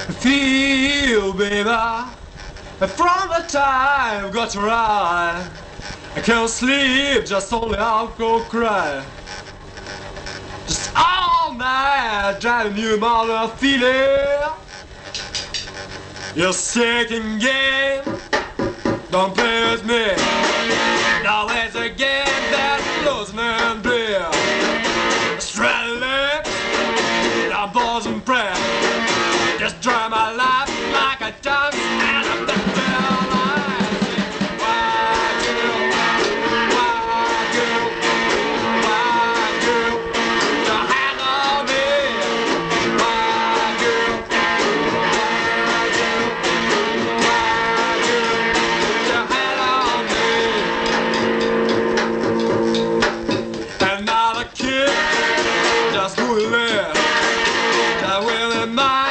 Feel, baby, from the time got to ride. I can't sleep, just only I'll go cry. Just all night, driving you mother feeling. You're second game, don't play with me. Now it's a game that's losing and beer. Straight lips, I'm bosom prayer. Just try my life like a dance and I'm the girl I say. Why girl, you handle me? Why girl, you handle me? And now the kid just who live, that will in mind.